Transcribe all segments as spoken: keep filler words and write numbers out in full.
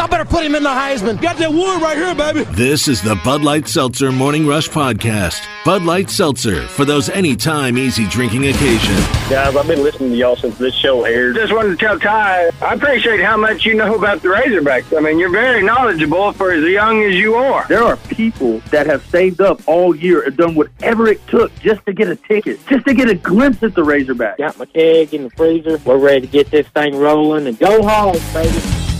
Y'all better put him in the Heisman. Got that wood right here, baby. This is the Bud Light Seltzer Morning Rush Podcast. Bud Light Seltzer, for those anytime easy drinking occasion. Guys, I've been listening to y'all since this show aired. Just wanted to tell Ty, I appreciate how much you know about the Razorbacks. I mean, you're very knowledgeable for as young as you are. There are people that have saved up all year and done whatever it took just to get a ticket, just to get a glimpse at the Razorbacks. Got my keg in the freezer. We're ready to get this thing rolling and go home, baby.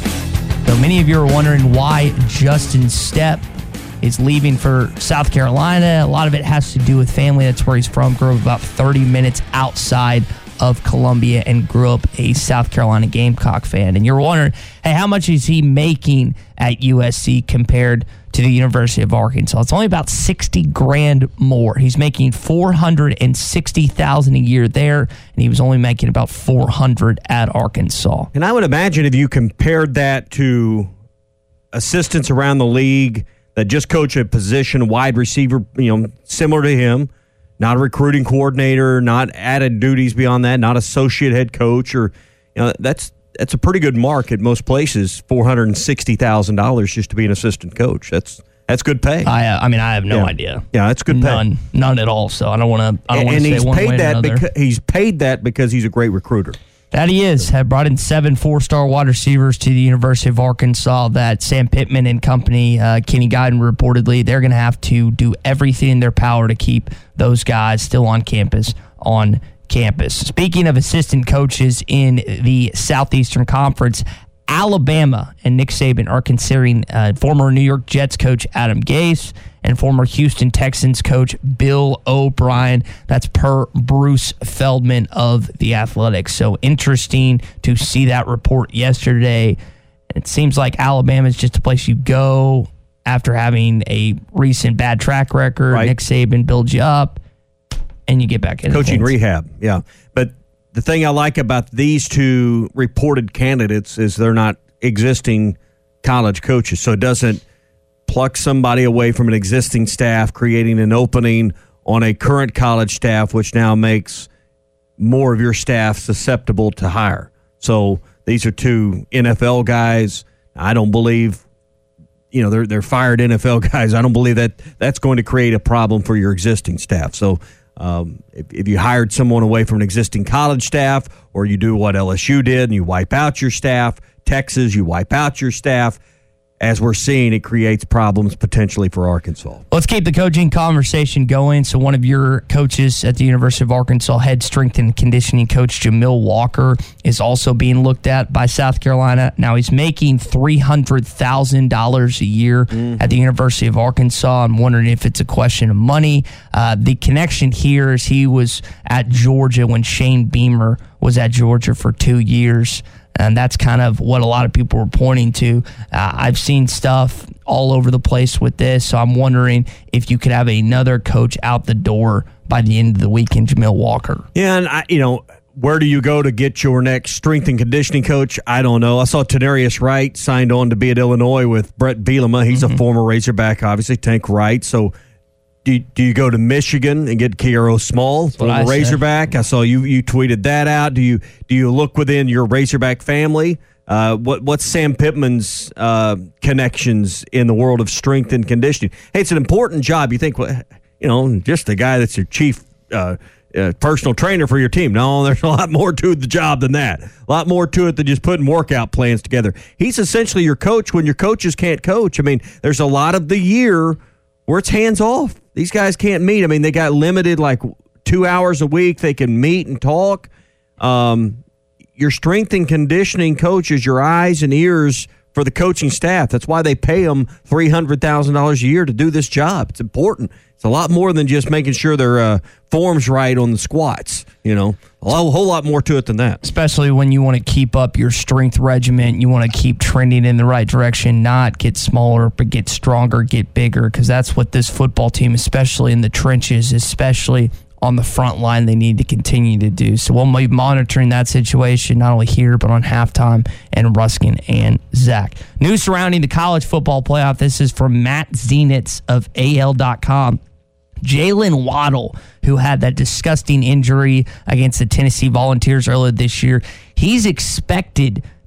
So many of you are wondering why Justin Stepp is leaving for South Carolina. A lot of it has to do with family. That's where he's from. Grew up about thirty minutes outside of Columbia and grew up a South Carolina Gamecock fan. And you're wondering, hey, how much is he making at U S C compared to the University of Arkansas? It's only about sixty grand more. He's making four hundred sixty thousand dollars a year there, and he was only making about four hundred at Arkansas. And I would imagine if you compared that to assistants around the league that just coach a position, wide receiver, you know, similar to him, not a recruiting coordinator, not added duties beyond that, not associate head coach, or you know, that's that's a pretty good mark at most places. Four hundred and sixty thousand dollars just to be an assistant coach. That's that's good pay. I uh, I mean I have no yeah. idea. Yeah, that's good pay. None, none at all. So I don't want to. I don't want to say he's one paid way that or another. Because, he's paid that because he's a great recruiter. That he is. Have brought in seven four-star wide receivers to the University of Arkansas that Sam Pittman and company, uh, Kenny Guyton reportedly, they're going to have to do everything in their power to keep those guys still on campus, on campus. Speaking of assistant coaches in the Southeastern Conference, Alabama and Nick Saban are considering uh, former New York Jets coach Adam Gase and former Houston Texans coach Bill O'Brien. That's per Bruce Feldman of The Athletic. So interesting to see that report yesterday. It seems like Alabama is just a place you go after having a recent bad track record. Right. Nick Saban builds you up, and you get back into coaching things. Rehab. Yeah, but the thing I like about these two reported candidates is they're not existing college coaches, so it doesn't pluck somebody away from an existing staff, creating an opening on a current college staff, which now makes more of your staff susceptible to hire. So these are two N F L guys. I don't believe, you know, they're they're fired N F L guys. I don't believe that that's going to create a problem for your existing staff. So um, if, if you hired someone away from an existing college staff, or you do what L S U did and you wipe out your staff, Texas, you wipe out your staff, as we're seeing, it creates problems potentially for Arkansas. Let's keep the coaching conversation going. So one of your coaches at the University of Arkansas, head strength and conditioning coach Jamil Walker, is also being looked at by South Carolina. Now he's making three hundred thousand dollars a year mm-hmm. at the University of Arkansas. I'm wondering if it's a question of money. Uh, the connection here is he was at Georgia when Shane Beamer was at Georgia for two years. And that's kind of what a lot of people were pointing to. Uh, I've seen stuff all over the place with this, so I'm wondering if you could have another coach out the door by the end of the week in Jamil Walker. Yeah, and I, you know, where do you go to get your next strength and conditioning coach? I don't know. I saw Tenarius Wright signed on to be at Illinois with Brett Bielema. He's mm-hmm. a former Razorback, obviously, Tank Wright. So do, do you go to Michigan and get Kiero Small, former Razorback? I saw you you tweeted that out. Do you do you look within your Razorback family? Uh, what what's Sam Pittman's uh, connections in the world of strength and conditioning? Hey, it's an important job. You think, well, you know, just the guy that's your chief uh, uh, personal trainer for your team. No, there's a lot more to the job than that. A lot more to it than just putting workout plans together. He's essentially your coach when your coaches can't coach. I mean, there's a lot of the year where it's hands off. These guys can't meet. I mean, they got limited, like, two hours a week. They can meet and talk. Um, your strength and conditioning coach is your eyes and ears for the coaching staff. That's why they pay them three hundred thousand dollars a year to do this job. It's important. It's a lot more than just making sure their uh, form's right on the squats. You know, a whole, whole lot more to it than that. Especially when you want to keep up your strength regimen. You want to keep trending in the right direction, not get smaller, but get stronger, get bigger, because that's what this football team, especially in the trenches, especially on the front line, they need to continue to do. So we'll be monitoring that situation, not only here, but on Halftime and Ruskin and Zach. News surrounding the college football playoff. This is from Matt Zenitz of A L dot com. Jalen Waddle, who had that disgusting injury against the Tennessee Volunteers earlier this year, he's expected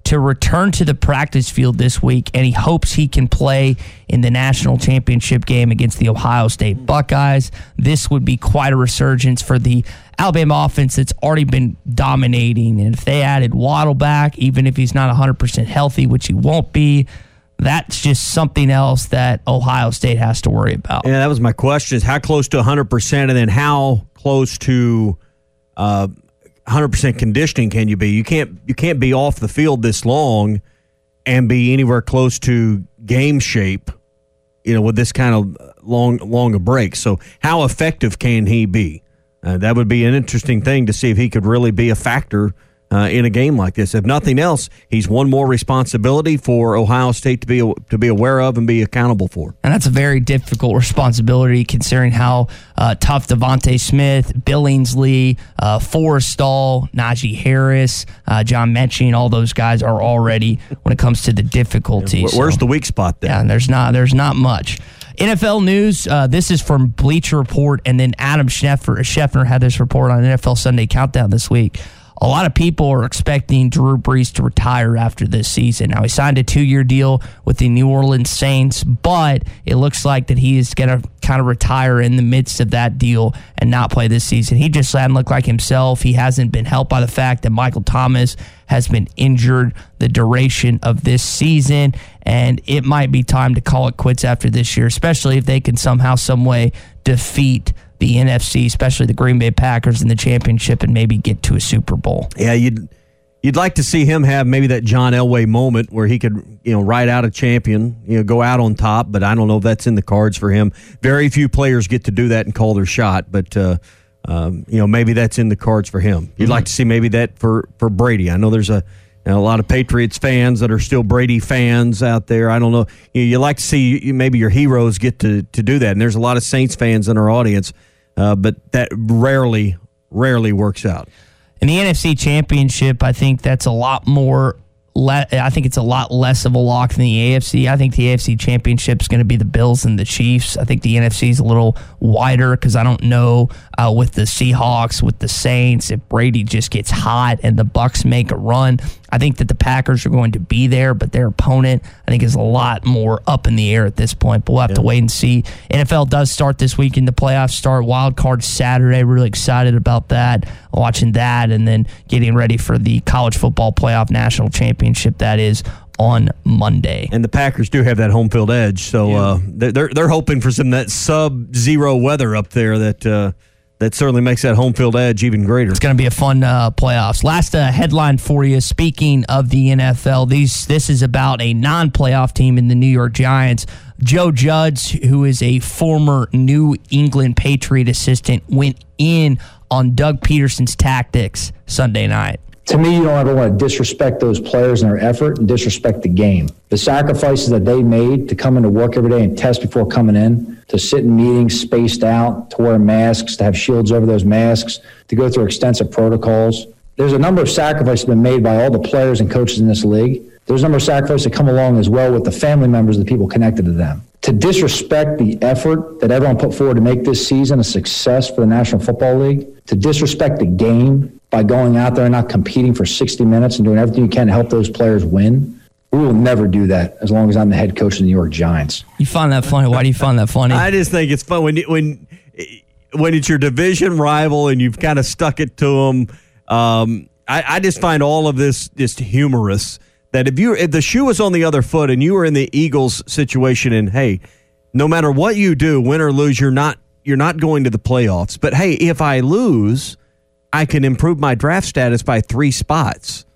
to return to the practice field this week, and he hopes he can play in the national championship game against the Ohio State Buckeyes. This would be quite a resurgence for the Alabama offense that's already been dominating. And if they added Waddle back, even if he's not one hundred percent healthy, which he won't be, that's just something else that Ohio State has to worry about. Yeah, that was my question, is how close to one hundred percent, and then how close to uh, one hundred percent conditioning can you be? You can't you can't be off the field this long and be anywhere close to game shape, you know, with this kind of long long a break. So how effective can he be? Uh, that would be an interesting thing to see if he could really be a factor uh, in a game like this. If nothing else, he's one more responsibility for Ohio State to be to be aware of and be accountable for. And that's a very difficult responsibility considering how uh, tough Devontae Smith, Billingsley, uh, Forrestall, Najee Harris, uh, John Mechie, all those guys are already when it comes to the difficulties. Where's so, the weak spot there? Yeah, there's not there's not much. N F L news, uh, this is from Bleacher Report, and then Adam Schefter, Schefter had this report on N F L Sunday Countdown this week. A lot of people are expecting Drew Brees to retire after this season. Now, he signed a two-year deal with the New Orleans Saints, but it looks like that he is going to kind of retire in the midst of that deal and not play this season. He just hasn't looked like himself. He hasn't been helped by the fact that Michael Thomas has been injured the duration of this season, and it might be time to call it quits after this year, especially if they can somehow, some way defeat the N F C, especially the Green Bay Packers in the championship, and maybe get to a Super Bowl. Yeah, you'd you'd like to see him have maybe that John Elway moment where he could, you know, ride out a champion, you know, go out on top, but I don't know if that's in the cards for him. Very few players get to do that and call their shot, but uh, um, you know, maybe that's in the cards for him. You'd mm-hmm. like to see maybe that for, for Brady. I know there's a you know, a lot of Patriots fans that are still Brady fans out there. I don't know. You, you like to see maybe your heroes get to, to do that, and there's a lot of Saints fans in our audience, uh, but that rarely, rarely works out. In the N F C Championship, I think that's a lot more. Le- I think it's a lot less of a lock than the A F C. I think the A F C Championship is going to be the Bills and the Chiefs. I think the N F C is a little wider because I don't know uh, with the Seahawks, with the Saints, if Brady just gets hot and the Bucs make a run. I think that the Packers are going to be there, but their opponent, I think, is a lot more up in the air at this point. But we'll have yeah. to wait and see. N F L does start this weekend. The playoffs start wild card Saturday. Really excited about that. Watching that, and then getting ready for the college football playoff national championship that is on Monday. And the Packers do have that home field edge, so yeah. uh, they're they're hoping for some of that sub-zero weather up there that. Uh, That certainly makes that home field edge even greater. It's going to be a fun uh, playoffs. Last uh, headline for you. Speaking of the N F L, these this is about a non-playoff team in the New York Giants. Joe Judge, who is a former New England Patriot assistant, went in on Doug Peterson's tactics Sunday night. To me, you don't ever want to disrespect those players and their effort and disrespect the game. The sacrifices that they made to come into work every day and test before coming in, to sit in meetings spaced out, to wear masks, to have shields over those masks, to go through extensive protocols. There's a number of sacrifices that have been made by all the players and coaches in this league. There's a number of sacrifices that come along as well with the family members of the people connected to them. To disrespect the effort that everyone put forward to make this season a success for the National Football League, to disrespect the game by going out there and not competing for sixty minutes and doing everything you can to help those players win, we will never do that as long as I'm the head coach of the New York Giants. You find that funny? Why do you find that funny? I just think it's fun when when when it's your division rival and you've kind of stuck it to them. Um, I, I just find all of this just humorous. That if you if the shoe was on the other foot and you were in the Eagles situation, and hey, no matter what you do, win or lose, you're not you're not going to the playoffs. But hey, if I lose, I can improve my draft status by three spots.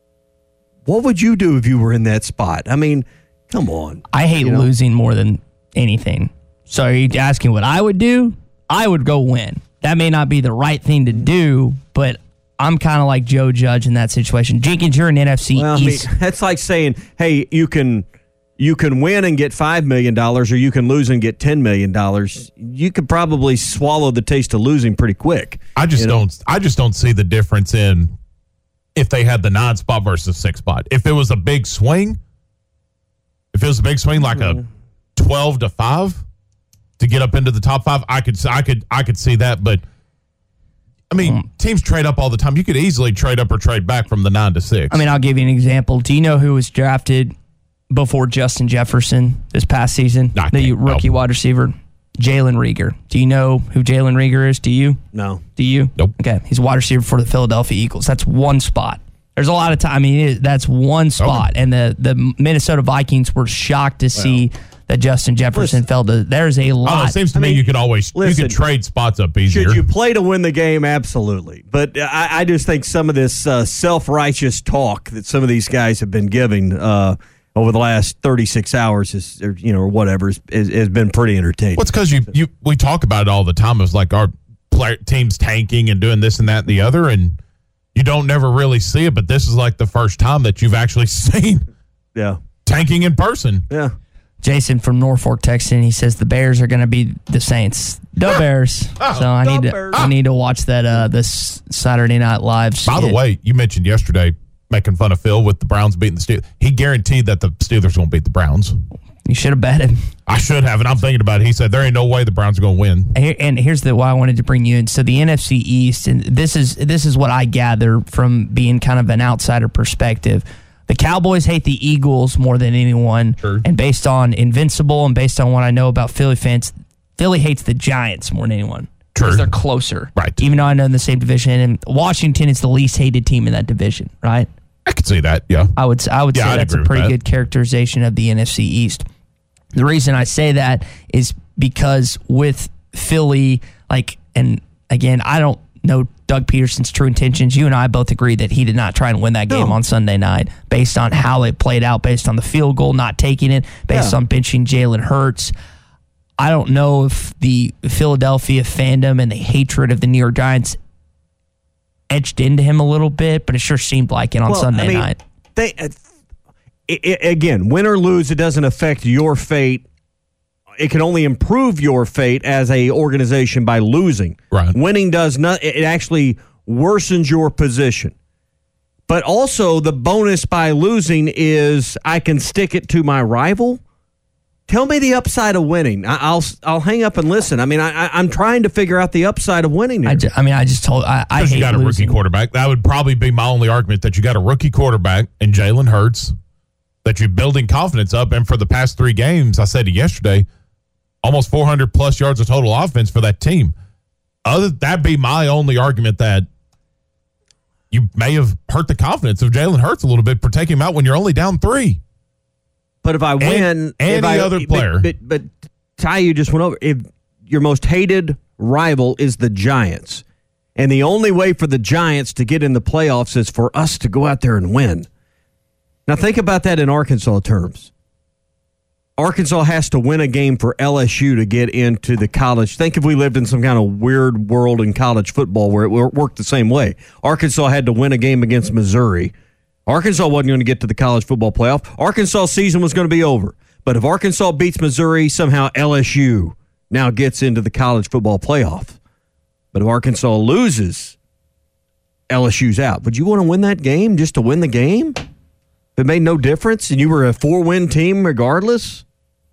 What would you do if you were in that spot? I mean, come on. I hate you know? losing more than anything. So are you asking what I would do? I would go win. That may not be the right thing to do, but I'm kind of like Joe Judge in that situation. Jenkins, you're an N F C well, East. I mean, that's like saying, hey, you can you can win and get five million dollars, or you can lose and get ten million dollars. You could probably swallow the taste of losing pretty quick. I just you know? don't I just don't see the difference in if they had the nine spot versus six spot. If it was a big swing, if it was a big swing like a twelve to five to get up into the top five, I could I could I could see that, but I mean, teams trade up all the time. You could easily trade up or trade back from the nine to six. I mean, I'll give you an example. Do you know who was drafted before Justin Jefferson this past season? I the can't, rookie no. wide receiver, Jalen Reagor. Do you know who Jalen Reagor is? Do you? No. Do you? Nope. Okay, he's a wide receiver for the Philadelphia Eagles. That's one spot. There's a lot of time. I mean, it, that's one spot, Okay. and the the Minnesota Vikings were shocked to see that Justin Jefferson Listen. fell to. There's a I don't know, lot. it seems to I me mean, you could always listen, you could trade spots up easier. Should you play to win the game? Absolutely. But I, I just think some of this uh, self-righteous talk that some of these guys have been giving uh, over the last thirty-six hours is, or, you know, or whatever, is, is, has been pretty entertaining. Well, it's because you, you we talk about it all the time. It's like our player, team's tanking and doing this and that and the other, and you don't never really see it. But this is like the first time that you've actually seen Yeah. tanking in person. Yeah. Jason from Norfolk texting. He says the Bears are going to be the Saints. The Bears. So I need to Bears. I need to watch that uh, this Saturday Night Live. By the skit. way, you mentioned yesterday making fun of Phil with the Browns beating the Steelers. He guaranteed that the Steelers going to beat the Browns. You should have bet him. I should have, and I'm thinking about it. He said there ain't no way the Browns are going to win. And here- And here's the why I wanted to bring you in. So the N F C East, and this is this is what I gather from being kind of an outsider perspective. The Cowboys hate the Eagles more than anyone, Sure. and based on Invincible and based on what I know about Philly fans, Philly hates the Giants more than anyone. True. Because they're closer. Right. Even though I know in the same division, and Washington is the least hated team in that division, right? I could see that, yeah. I would I would Yeah, say I'd that's a agree with pretty that. good characterization of the N F C East. The reason I say that is because with Philly, like, and again, I don't know Doug Peterson's true intentions. You and I both agree that he did not try and win that game No. on Sunday night based on how it played out, based on the field goal, not taking it, based Yeah. on benching Jalen Hurts. I don't know if the Philadelphia fandom and the hatred of the New York Giants edged into him a little bit, but it sure seemed like it on Well, Sunday I mean, night. They, uh, i i again, win or lose, it doesn't affect your fate. It can only improve your fate as a organization by losing. Right. Winning does not. It actually worsens your position. But also, the bonus by losing is I can stick it to my rival. Tell me the upside of winning. I, I'll I'll hang up and listen. I mean, I, I, I'm trying to figure out the upside of winning here. I, ju- I mean, I just told I, I Because hate you got a losing. rookie quarterback. That would probably be my only argument, that you got a rookie quarterback in Jalen Hurts, that you're building confidence up. And for the past three games, I said it yesterday, almost four hundred plus yards of total offense for that team. Other that'd be my only argument, that you may have hurt the confidence of Jalen Hurts a little bit for taking him out when you're only down three. But if I win, any if I, other but- player. But, but, Ty, you just went over. If your most hated rival is the Giants, and the only way for the Giants to get in the playoffs is for us to go out there and win. Now think about that in Arkansas terms. Arkansas has to win a game for L S U to get into the college. Think if we lived in some kind of weird world in college football where it worked the same way. Arkansas had to win a game against Missouri. Arkansas wasn't going to get to the college football playoff. Arkansas' season was going to be over. But if Arkansas beats Missouri, somehow L S U now gets into the college football playoff. But if Arkansas loses, L S U's out. Would you want to win that game just to win the game? If it made no difference and you were a four-win team regardless?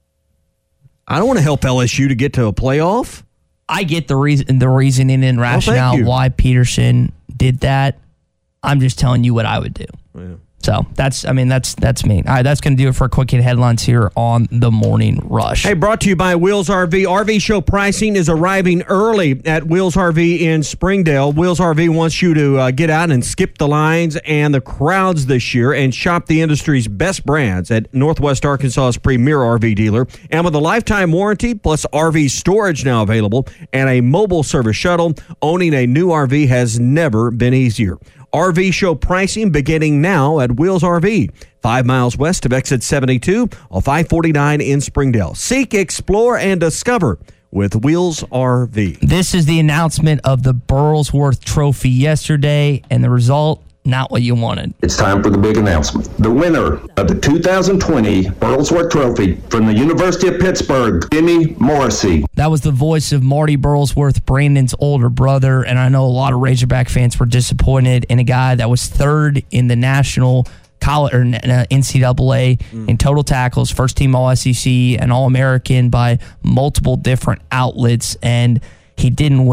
I don't want to help L S U to get to a playoff. I get the reason, the reasoning and rationale you. why Peterson did that. I'm just telling you what I would do. Yeah. So that's, I mean, that's that's me. All right, that's going to do it for quick hit headlines here on the Morning Rush. Hey, brought to you by Wheels R V. R V show pricing is arriving early at Wheels R V in Springdale. Wheels R V wants you to uh, get out and skip the lines and the crowds this year and shop the industry's best brands at Northwest Arkansas's premier R V dealer. And with a lifetime warranty plus R V storage now available and a mobile service shuttle, owning a new R V has never been easier. R V show pricing beginning now at Wheels R V, five miles west of exit seventy-two off I forty-nine in Springdale. Seek, explore, and discover with Wheels R V. This is the announcement of the Burlsworth Trophy yesterday, and the result, not what you wanted. It's time for the big announcement. The winner of the two thousand twenty Burlsworth Trophy from the University of Pittsburgh, Jimmy Morrissey. That was the voice of Marty Burlsworth, Brandon's older brother, and I know a lot of Razorback fans were disappointed in a guy that was third in the national college or uh, N C double A mm. in total tackles, first team All S E C, and All American by multiple different outlets, and he didn't win.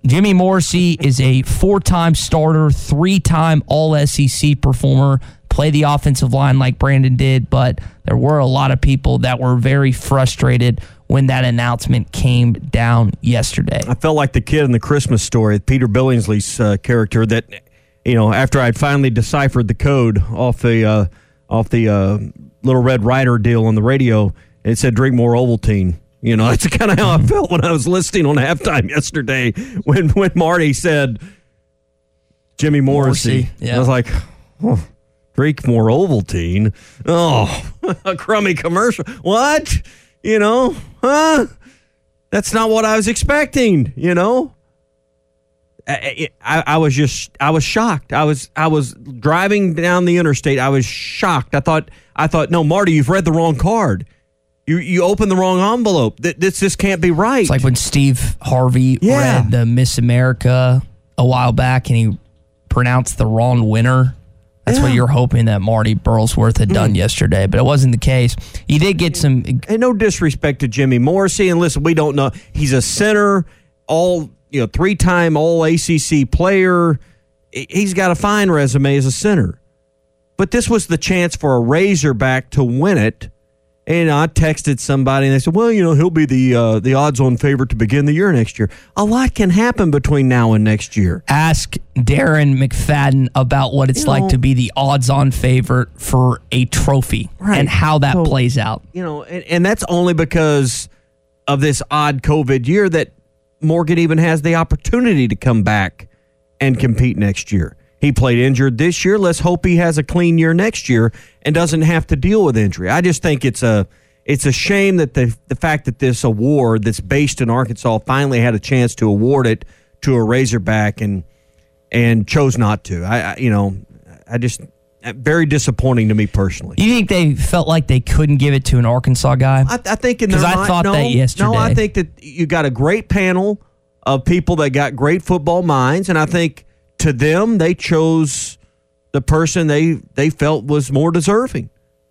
Jimmy Morrissey is a four-time starter, three-time All S E C performer, play the offensive line like Brandon did, but there were a lot of people that were very frustrated when that announcement came down yesterday. I felt like the kid in the Christmas Story, Peter Billingsley's uh, character, that, you know, after I'd finally deciphered the code off the uh, off the uh, Little Red Rider deal on the radio, it said drink more Ovaltine. You know, that's kind of how I felt when I was listening on halftime yesterday when, when Marty said Jimmy Morrissey. Morrissey yeah. I was like, oh, drink more Ovaltine. Oh, a crummy commercial. What? You know, huh? That's not what I was expecting, you know? I, I, I was just, I was shocked. I was, I was driving down the interstate. I was shocked. I thought, I thought, no, Marty, you've read the wrong card. You you opened the wrong envelope. This this can't be right. It's like when Steve Harvey yeah. read the Miss America a while back and he pronounced the wrong winner. That's yeah. what you're hoping that Marty Burlsworth had done mm. yesterday, but it wasn't the case. You did get some... And no disrespect to Jimmy Morrissey, and listen, we don't know. He's a center, all you know, three-time All A C C player. He's got a fine resume as a center. But this was the chance for a Razorback to win it. And I texted somebody, and they said, well, you know, he'll be the uh, the odds-on favorite to begin the year next year. A lot can happen between now and next year. Ask Darren McFadden about what it's you like know, to be the odds-on favorite for a trophy right. and how that so, plays out. You know, and, and that's only because of this odd COVID year that Morgan even has the opportunity to come back and compete next year. He played injured this year. Let's hope he has a clean year next year and doesn't have to deal with injury. I just think it's a it's a shame that the the fact that this award that's based in Arkansas finally had a chance to award it to a Razorback and and chose not to. I, I you know I just very disappointing to me personally. You think they felt like they couldn't give it to an Arkansas guy? I, I think in their because I mind, thought no, that yesterday. No, I think that you got a great panel of people that got great football minds, and I think. To them, they chose the person they, they felt was more deserving.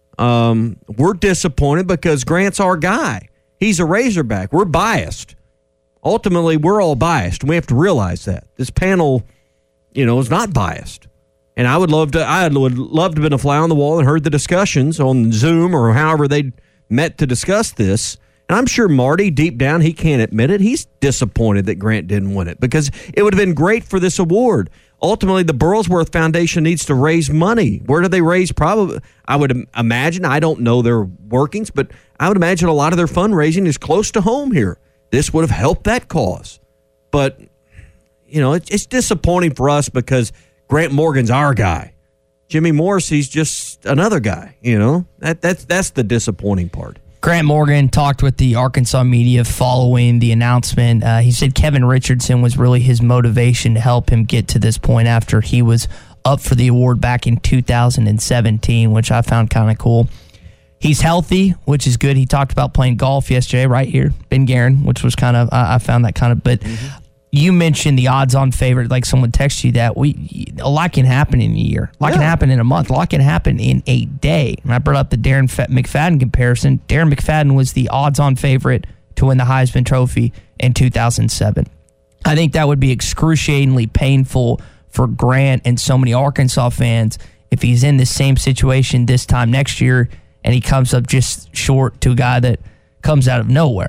Um, we're disappointed because Grant's our guy. He's a Razorback. We're biased. Ultimately, we're all biased. We have to realize that. This panel, you know, is not biased. And I would love to I would love to have been a fly on the wall and heard the discussions on Zoom or however they met to discuss this. And I'm sure Marty, deep down, he can't admit it. He's disappointed that Grant didn't win it because it would have been great for this award. Ultimately, the Burlsworth Foundation needs to raise money. Where do they raise? Probably, I would imagine, I don't know their workings, but I would imagine a lot of their fundraising is close to home here. This would have helped that cause. But, you know, it's, it's disappointing for us because Grant Morgan's our guy. Jimmy Morrissey's just another guy, you know. That that's That's the disappointing part. Grant Morgan talked with the Arkansas media following the announcement. Uh, he said Kevin Richardson was really his motivation to help him get to this point after he was up for the award back in two thousand seventeen, which I found kind of cool. He's healthy, which is good. He talked about playing golf yesterday right here, Ben Guerin, which was kind of, I, I found that kind of, but mm-hmm. You mentioned the odds-on favorite, like someone texted you that. We a lot can happen in a year. A lot yeah. can happen in a month. A lot can happen in a day. And I brought up the Darren McFadden comparison. Darren McFadden was the odds-on favorite to win the Heisman Trophy in two thousand seven. I think that would be excruciatingly painful for Grant and so many Arkansas fans if he's in the same situation this time next year and he comes up just short to a guy that comes out of nowhere.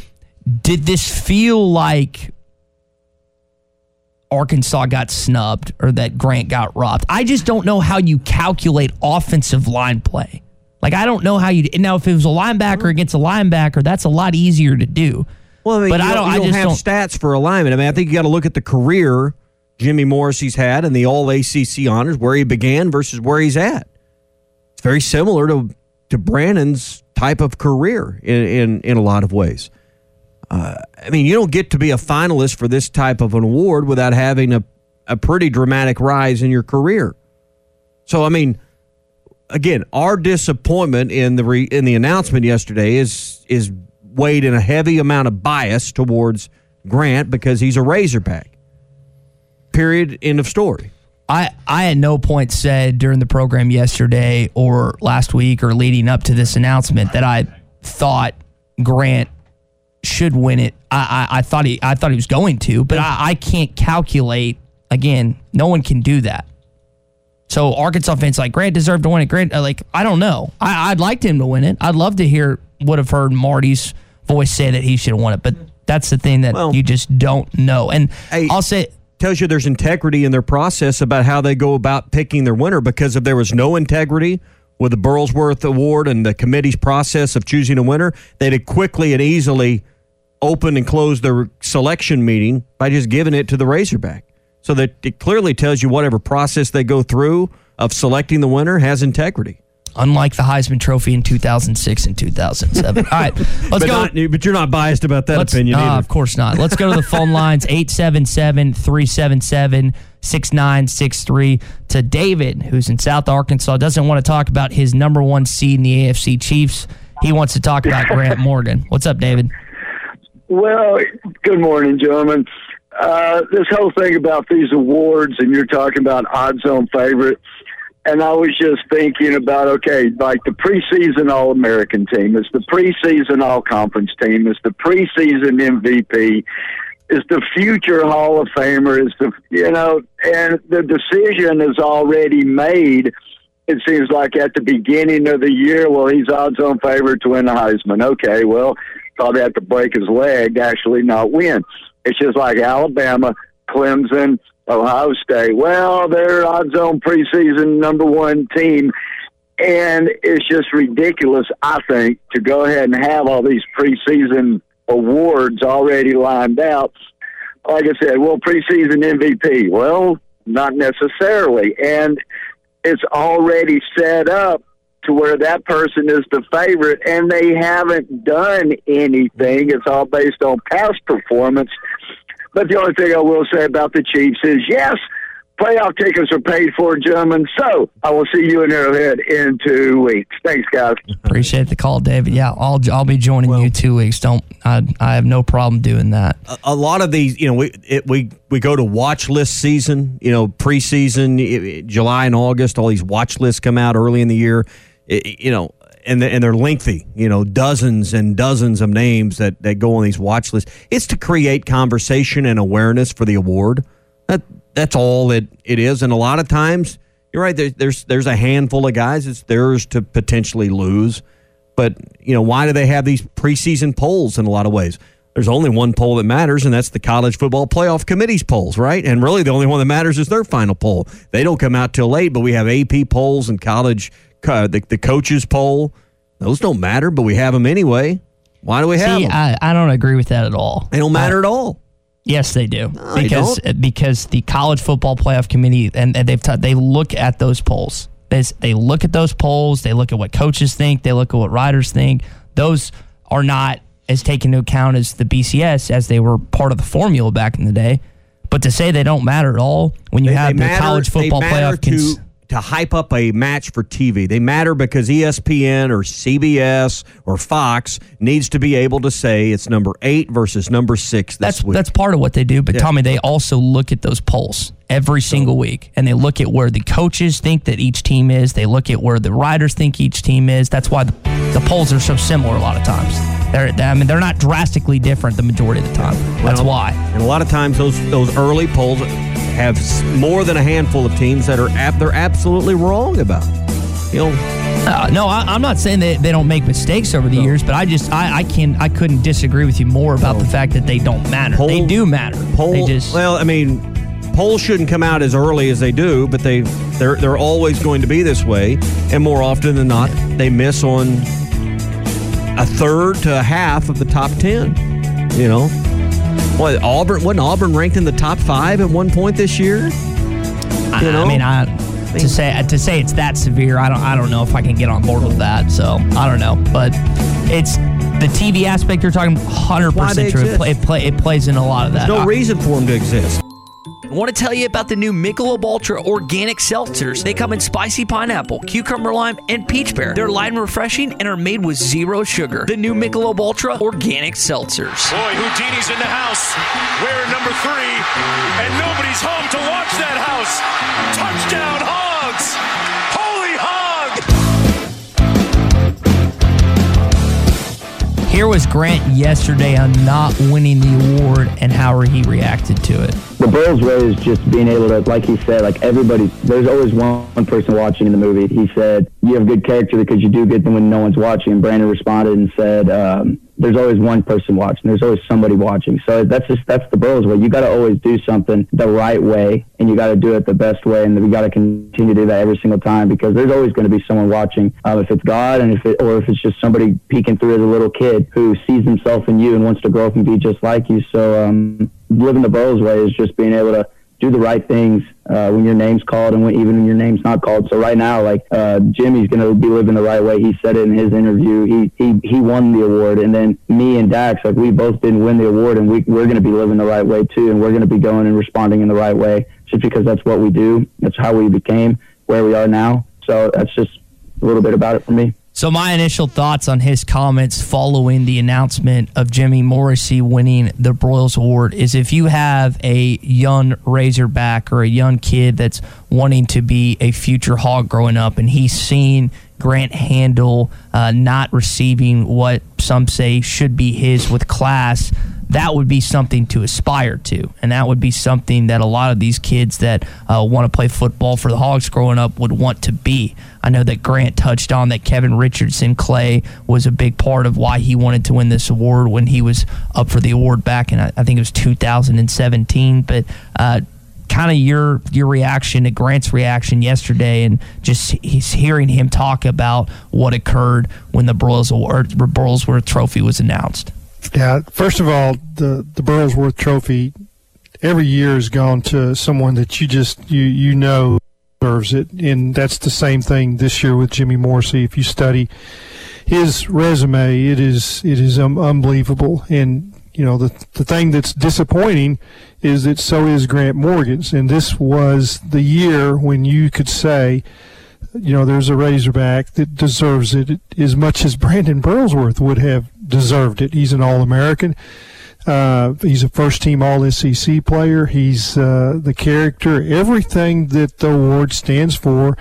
Did this feel like Arkansas got snubbed or that Grant got robbed? I just don't know how you calculate offensive line play. Like, I don't know how you... Now, if it was a linebacker against a linebacker, that's a lot easier to do. Well, I mean, but you I don't, don't, you I don't just have don't, stats for alignment. I mean, I think you got to look at the career Jimmy Morrissey's had and the All A C C honors, where he began versus where he's at. It's very similar to, to Brandon's type of career in, in, in a lot of ways. Uh, I mean, you don't get to be a finalist for this type of an award without having a, a pretty dramatic rise in your career. So, I mean, again, our disappointment in the re, in the announcement yesterday is is weighed in a heavy amount of bias towards Grant because he's a Razorback. Period. End of story. I, I at no point said during the program yesterday or last week or leading up to this announcement that I thought Grant should win it. I, I, I thought he I thought he was going to, but I, I can't calculate. Again, no one can do that. So Arkansas fans like Grant deserved to win it. Grant, like I don't know. I, I'd liked him to win it. I'd love to hear would have heard Marty's voice say that he should have won it, but that's the thing that well, you just don't know. And hey, I'll say. Tells you there's integrity in their process about how they go about picking their winner, because if there was no integrity with the Burlsworth Award and the committee's process of choosing a winner, they'd have quickly and easily opened and closed their selection meeting by just giving it to the Razorback. So that it clearly tells you whatever process they go through of selecting the winner has integrity. Unlike the Heisman Trophy in two thousand six and two thousand seven. All right, let's but go. Not, but you're not biased about that let's, opinion either. Uh, of course not. Let's go to the phone lines, eight seven seven, three seven seven, six nine six three, to David, who's in South Arkansas, doesn't want to talk about his number one seed in the A F C Chiefs. He wants to talk about Grant Morgan. What's up, David? Well, good morning, gentlemen. Uh, this whole thing about these awards, and you're talking about odds-on favorite, and I was just thinking about, okay, like the preseason All-American team, is the preseason All-Conference team, is the preseason M V P, is the future Hall of Famer, is the, you know, and the decision is already made. It seems like at the beginning of the year, well, he's odds-on favorite to win the Heisman. Okay, well, probably have to break his leg to actually not win. It's just like Alabama, Clemson, Ohio State. Well, they're odds-on preseason number one team, and it's just ridiculous, I think, to go ahead and have all these preseason awards already lined out. Like I said, well, preseason M V P. Well, not necessarily, and it's already set up to where that person is the favorite, and they haven't done anything. It's all based on past performance. But the only thing I will say about the Chiefs is, yes, playoff tickets are paid for, gentlemen. So I will see you in Arrowhead in two weeks. Thanks, guys. Appreciate the call, David. Yeah, I'll I'll be joining well, you two weeks. Don't I? I have no problem doing that. A, a lot of these, you know, we it, we we go to watch list season. You know, preseason, it, July and August. All these watch lists come out early in the year. It, you know. And and they're lengthy, you know, dozens and dozens of names that, that go on these watch lists. It's to create conversation and awareness for the award. That that's all it, it is. And a lot of times, you're right. There, there's there's a handful of guys. It's theirs to potentially lose. But you know, why do they have these preseason polls? In a lot of ways, there's only one poll that matters, and that's the College Football Playoff Committee's polls, right? And really, the only one that matters is their final poll. They don't come out till late, but we have A P polls and college. Uh, the, the coaches poll, those don't matter, but we have them anyway. Why do we have See, them? I, I don't agree with that at all. They don't matter uh, at all. Yes, they do. No, because they don't. because the College Football Playoff Committee and, and they've t- they look at those polls. They, they look at those polls. They look at what coaches think. They look at what riders think. Those are not as taken into account as the B C S as they were part of the formula back in the day. But to say they don't matter at all when you they, have they the matter, College Football they matter Playoff to, cons- to hype up a match for T V. They matter because E S P N or C B S or Fox needs to be able to say it's number eight versus number six this that's, week. That's part of what they do. But, yeah. Tommy, they also look at those polls every single week, and they look at where the coaches think that each team is. They look at where the riders think each team is. That's why the, the polls are so similar a lot of times. They're, I mean, they're not drastically different the majority of the time. That's well, why. And a lot of times those those early polls have more than a handful of teams that are ab- they're absolutely wrong about. You know, uh, no, I, I'm not saying that they don't make mistakes over the no. years, but I just I, I can I couldn't disagree with you more about no. the fact that they don't matter. Poll, they do matter. Poll, they just well, I mean, polls shouldn't come out as early as they do, but they they're they're always going to be this way, and more often than not, they miss on a third to a half of the top ten. You know, what Auburn wasn't Auburn ranked in the top five at one point this year? I, you know? I mean, I to say to say it's that severe. I don't I don't know if I can get on board with that. So I don't know, but it's the T V aspect you're talking one hundred percent true. It, play, it, play, it plays in a lot of that. There's no reason for them to exist. I want to tell you about the new Michelob Ultra Organic Seltzers. They come in spicy pineapple, cucumber lime, and peach pear. They're light and refreshing and are made with zero sugar. The new Michelob Ultra Organic Seltzers. Boy, Houdini's in the house, wearing number three, and nobody's home to watch that house. Touchdown, Hogs! Holy Hog! Here was Grant yesterday on not winning the award and how he reacted to it. The Burles way is just being able to, like he said, like everybody, there's always one, one person watching in the movie. He said, you have good character because you do good when no one's watching. And Brandon responded and said, um, there's always one person watching. There's always somebody watching. So that's just, that's the Burles way. You got to always do something the right way, and you got to do it the best way. And we got to continue to do that every single time, because there's always going to be someone watching. Um, if it's God, and if it, or if it's just somebody peeking through as a little kid who sees himself in you and wants to grow up and be just like you. So um, living the Burles way is just being able to do the right things uh, when your name's called and when, even when your name's not called. So right now, like uh, Jimmy's going to be living the right way. He said it in his interview. He he he won the award, and then me and Dax, like we both didn't win the award, and we we're going to be living the right way too, and we're going to be going and responding in the right way, just because that's what we do. That's how we became where we are now. So that's just a little bit about it for me. So my initial thoughts on his comments following the announcement of Jimmy Morrissey winning the Broyles Award is, if you have a young Razorback or a young kid that's wanting to be a future Hog growing up, and he's seen Grant handle uh, not receiving what some say should be his with class, that would be something to aspire to. And that would be something that a lot of these kids that uh, want to play football for the Hogs growing up would want to be. I know that Grant touched on that Kevin Richardson Clay was a big part of why he wanted to win this award when he was up for the award back in, I think it was two thousand seventeen. But uh, kind of your your reaction to Grant's reaction yesterday, and just he's hearing him talk about what occurred when the Broyles Award, Burlesworth Trophy was announced. Yeah, first of all, the the Burlesworth Trophy every year has gone to someone that you just you you know deserves it, and that's the same thing this year with Jimmy Morrissey. If you study his resume, it is it is um, unbelievable. And you know, the the thing that's disappointing is that so is Grant Morgan's, and this was the year when you could say, you know, there's a Razorback that deserves it as much as Brandon Burlesworth would have deserved it. He's an All-American. Uh, he's a first-team All-S E C player. He's uh, the character, everything that the award stands for.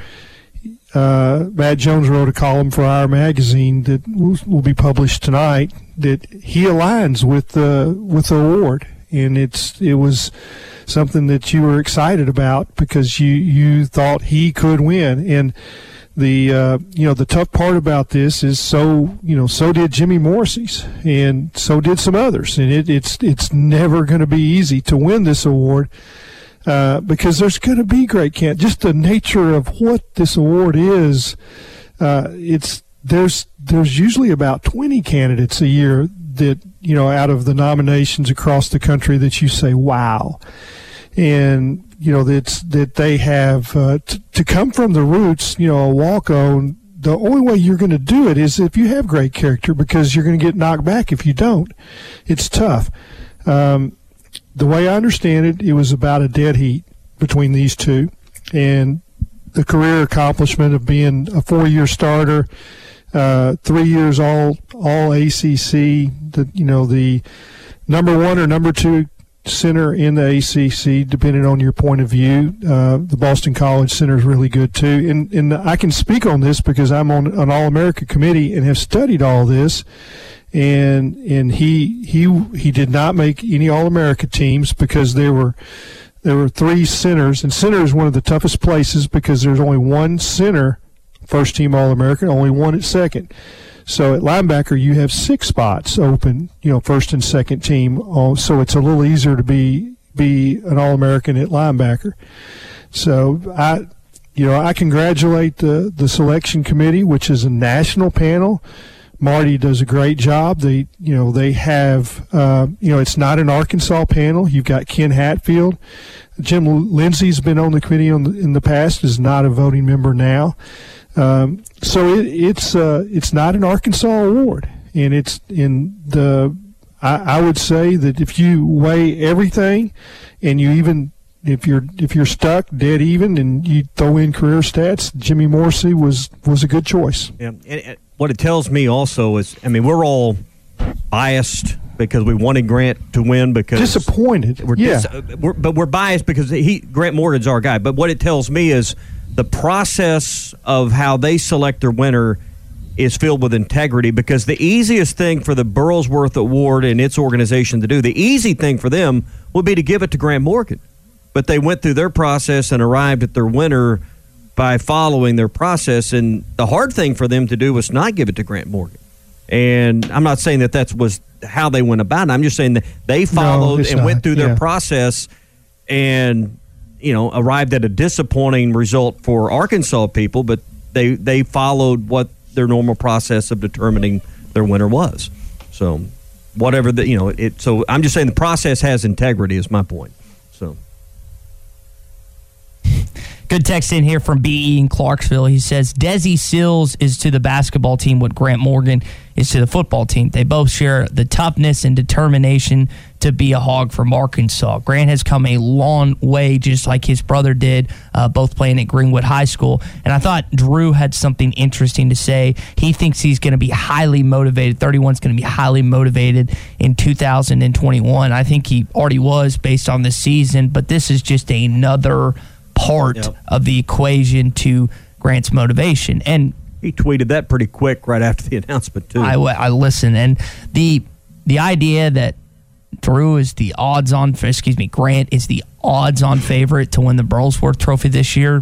Uh, Matt Jones wrote a column for our magazine that will, will be published tonight that he aligns with the with the award, and it's it was something that you were excited about because you you thought he could win. And the uh, you know the tough part about this is so you know so did Jimmy Morrissey's, and so did some others, and it, it's it's never going to be easy to win this award uh, because there's going to be great can't just the nature of what this award is. Uh, it's there's there's usually about twenty candidates a year that you know out of the nominations across the country that you say wow, and you know, that's, that they have uh, t- to come from the roots, you know, a walk-on. The only way you're going to do it is if you have great character, because you're going to get knocked back if you don't. It's tough. Um, the way I understand it, it was about a dead heat between these two, and the career accomplishment of being a four-year starter, uh, three years all all A C C, the you know the number one or number two center in the A C C, depending on your point of view. Uh, the Boston College Center is really good too, and and I can speak on this because I'm on an All-America committee and have studied all this. And and he he he did not make any All-America teams because there were there were three centers, and center is one of the toughest places because there's only one center, first team All-American, only one at second. So at linebacker, you have six spots open, you know, first and second team. So it's a little easier to be be an All-American at linebacker. So I, you know, I congratulate the the selection committee, which is a national panel. Marty does a great job. They, you know, they have, uh, you know, it's not an Arkansas panel. You've got Ken Hatfield. Jim Lindsay's been on the committee on the, in the past, is not a voting member now. Um, so it, it's uh, it's not an Arkansas award, and it's in the. I, I would say that if you weigh everything, and you even if you're if you're stuck dead even, and you throw in career stats, Jimmy Morrissey was was a good choice. Yeah, and, and what it tells me also is, I mean, we're all biased because we wanted Grant to win because disappointed. We're yeah, dis- we're, but we're biased because he Grant Morgan's our guy. But what it tells me is, the process of how they select their winner is filled with integrity, because the easiest thing for the Burlsworth Award and its organization to do, the easy thing for them would be to give it to Grant Morgan. But they went through their process and arrived at their winner by following their process, and the hard thing for them to do was not give it to Grant Morgan. And I'm not saying that that was how they went about it. I'm just saying that they followed no, and not. went through their yeah. process and, you know, arrived at a disappointing result for Arkansas people, but they they followed what their normal process of determining their winner was. So whatever the, you know, it, so I'm just saying the process has integrity is my point. So. Good text in here from B E in Clarksville. He says, Desi Sills is to the basketball team what Grant Morgan is to the football team. They both share the toughness and determination to be a Hog from Arkansas. Grant has come a long way, just like his brother did, uh, both playing at Greenwood High School. And I thought Drew had something interesting to say. He thinks he's going to be highly motivated. thirty-one is going to be highly motivated in two thousand twenty-one. I think he already was based on the season, but this is just another part yep. of the equation to Grant's motivation. And he tweeted that pretty quick right after the announcement too. I, I listened, and the the idea that Drew is the odds-on, excuse me, Grant is the odds-on favorite to win the Burlsworth Trophy this year.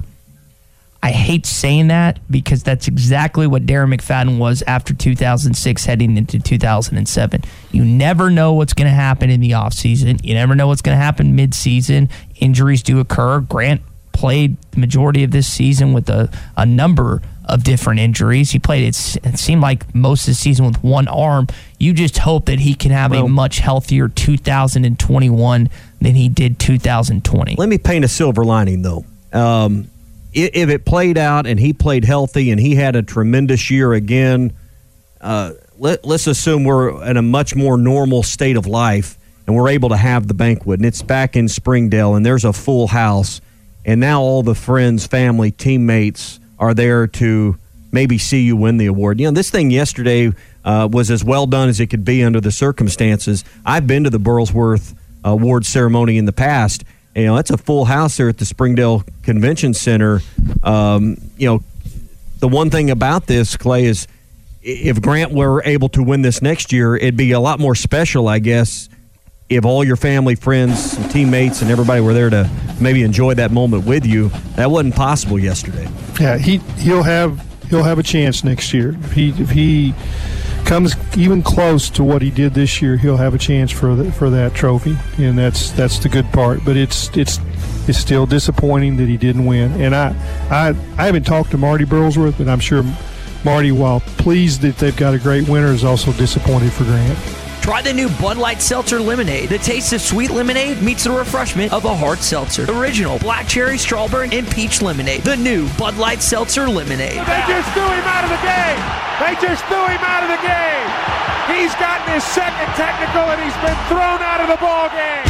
I hate saying that because that's exactly what Darren McFadden was after two thousand six heading into two thousand seven. You never know what's going to happen in the offseason. You never know what's going to happen mid-season. Injuries do occur. Grant played the majority of this season with a, a number of different injuries. He played, it, it seemed like most of the season with one arm. You just hope that he can have well, a much healthier two thousand twenty-one than he did two thousand twenty. Let me paint a silver lining, though. Um, if it played out and he played healthy and he had a tremendous year again, uh, let, let's assume we're in a much more normal state of life and we're able to have the banquet, and it's back in Springdale and there's a full house, and now all the friends, family, teammates are there to maybe see you win the award. You know, this thing yesterday uh, was as well done as it could be under the circumstances. I've been to the Burlsworth Award ceremony in the past. You know, it's a full house there at the Springdale Convention Center. Um, you know, the one thing about this, Clay, is if Grant were able to win this next year, it'd be a lot more special, I guess, if all your family, friends, and teammates, and everybody were there to maybe enjoy that moment with you. That wasn't possible yesterday. Yeah, he he'll have he'll have a chance next year. If he if he comes even close to what he did this year, he'll have a chance for the, for that trophy, and that's that's the good part. But it's it's it's still disappointing that he didn't win. And I I I haven't talked to Marty Burlsworth, but I'm sure Marty, while pleased that they've got a great winner, is also disappointed for Grant. Try the new Bud Light Seltzer Lemonade. The taste of sweet lemonade meets the refreshment of a hard seltzer. Original black cherry, strawberry, and peach lemonade. The new Bud Light Seltzer Lemonade. They just threw him out of the game. They just threw him out of the game. He's gotten his second technical, and he's been thrown out of the ball game.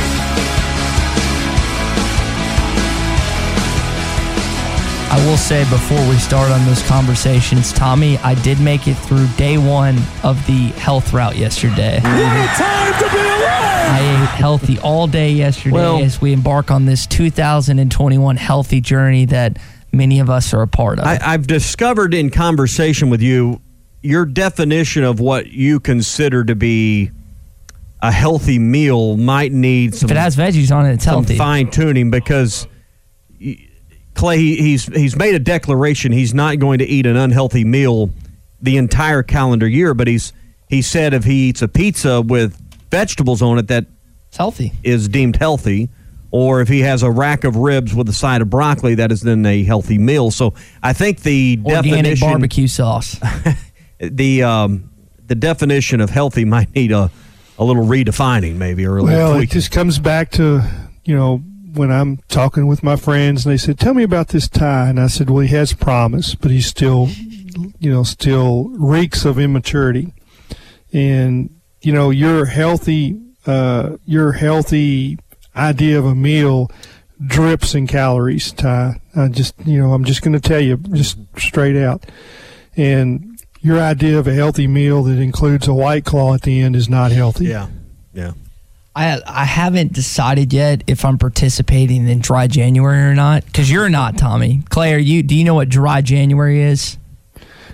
I will say before we start on those conversations, Tommy, I did make it through day one of the health route yesterday. What a time to be alive! I ate healthy all day yesterday well, as we embark on this two thousand twenty-one healthy journey that many of us are a part of. I, I've discovered in conversation with you, your definition of what you consider to be a healthy meal might need some, if it has veggies on it, it's some healthy. fine-tuning, because Clay, he's he's made a declaration he's not going to eat an unhealthy meal the entire calendar year, but he's he said if he eats a pizza with vegetables on it, that it's healthy, is deemed healthy, or if he has a rack of ribs with a side of broccoli, that is then a healthy meal. So I think the organic definition, barbecue sauce, the um, the definition of healthy might need a a little redefining, maybe, or a little well, tweaking. It just comes back to, you know, when I'm talking with my friends and they said, tell me about this Ty. And I said, well, he has promise, but he's still, you know, still reeks of immaturity. And, you know, your healthy, uh, your healthy idea of a meal drips in calories, Ty. I just, you know, I'm just going to tell you just straight out. And your idea of a healthy meal that includes a White Claw at the end is not healthy. Yeah, yeah. I I haven't decided yet if I'm participating in Dry January or not, because you're not, Tommy. Clay, are you? Do you know what Dry January is?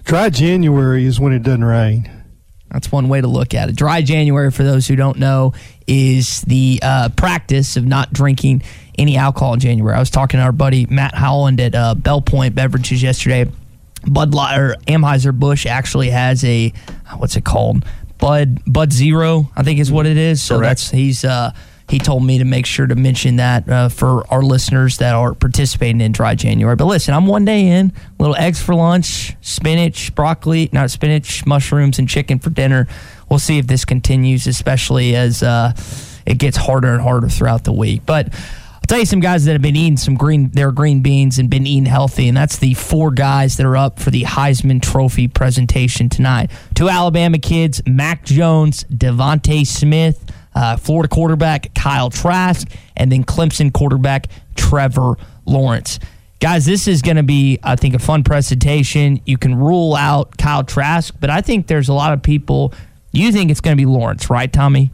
Dry January is when it doesn't rain. That's one way to look at it. Dry January, for those who don't know, is the uh, practice of not drinking any alcohol in January. I was talking to our buddy Matt Howland at uh, Bell Point Beverages yesterday. Bud Light or Anheuser-Busch actually has a, what's it called? Bud Bud Zero, I think is what it is. So Correct. that's he's uh, he told me to make sure to mention that uh, for our listeners that are participating in Dry January. But listen, I'm one day in, little eggs for lunch, spinach, broccoli, not spinach, mushrooms, and chicken for dinner. We'll see if this continues, especially as uh, it gets harder and harder throughout the week. But I'll tell you some guys that have been eating some green, their green beans and been eating healthy, and that's the four guys that are up for the Heisman Trophy presentation tonight. Two Alabama kids, Mac Jones, Devontae Smith, Uh, Florida quarterback Kyle Trask, and then Clemson quarterback Trevor Lawrence. Guys, this is going to be, I think, a fun presentation. You can rule out Kyle Trask, but I think there's a lot of people. You think it's going to be Lawrence, right, Tommy?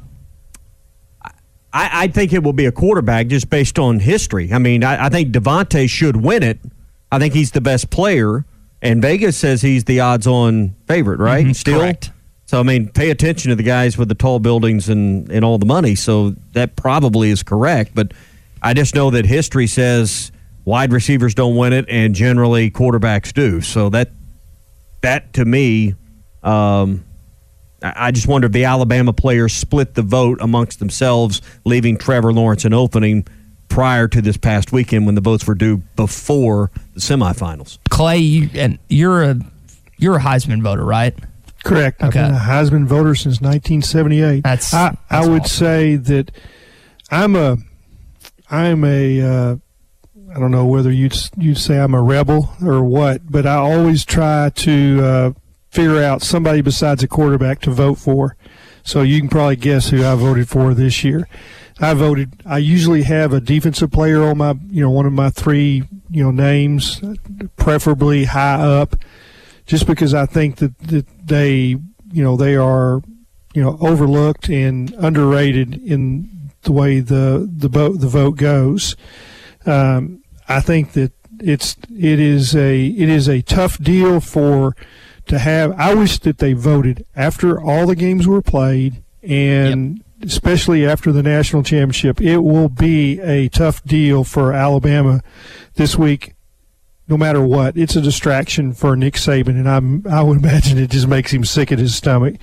I, I think it will be a quarterback just based on history. I mean, I, I think Devontae should win it. I think he's the best player, and Vegas says he's the odds-on favorite, right? Mm-hmm, Still? correct. So, I mean, pay attention to the guys with the tall buildings and, and all the money. So that probably is correct. But I just know that history says wide receivers don't win it, and generally quarterbacks do. So that, that to me, um, I just wonder if the Alabama players split the vote amongst themselves, leaving Trevor Lawrence an opening prior to this past weekend when the votes were due before the semifinals. Clay, you, and you're a you're a Heisman voter, right? Correct. Okay. I've been a Heisman voter since nineteen seventy-eight. That's, I, that's I would awesome. say that I'm a, I'm a, uh, I don't know whether you'd you'd say I'm a rebel or what, but I always try to uh, figure out somebody besides a quarterback to vote for. So you can probably guess who I voted for this year. I voted. I usually have a defensive player on my, you know, one of my three, you know, names, preferably high up. Just because I think that, that they, you know, they are, you know, overlooked and underrated in the way the the vote the vote goes. Um, I think that it's it is a it is a tough deal for to have. I wish that they voted after all the games were played, and yep. especially after the national championship. It will be a tough deal for Alabama this week. No matter what, it's a distraction for Nick Saban, and I'm, I would imagine it just makes him sick at his stomach.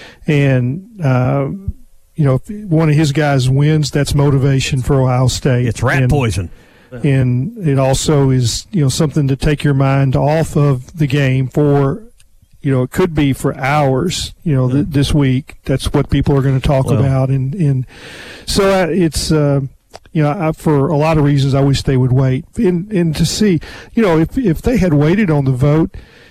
And, uh, you know, if one of his guys wins, that's motivation for Ohio State. It's rat and, poison. And it also is, you know, something to take your mind off of the game for, you know, it could be for hours, you know, th- this week. That's what people are going to talk well. about. And, and so uh, it's uh, – You know, I, for a lot of reasons, I wish they would wait. And, and to see, you know, if if they had waited on the vote,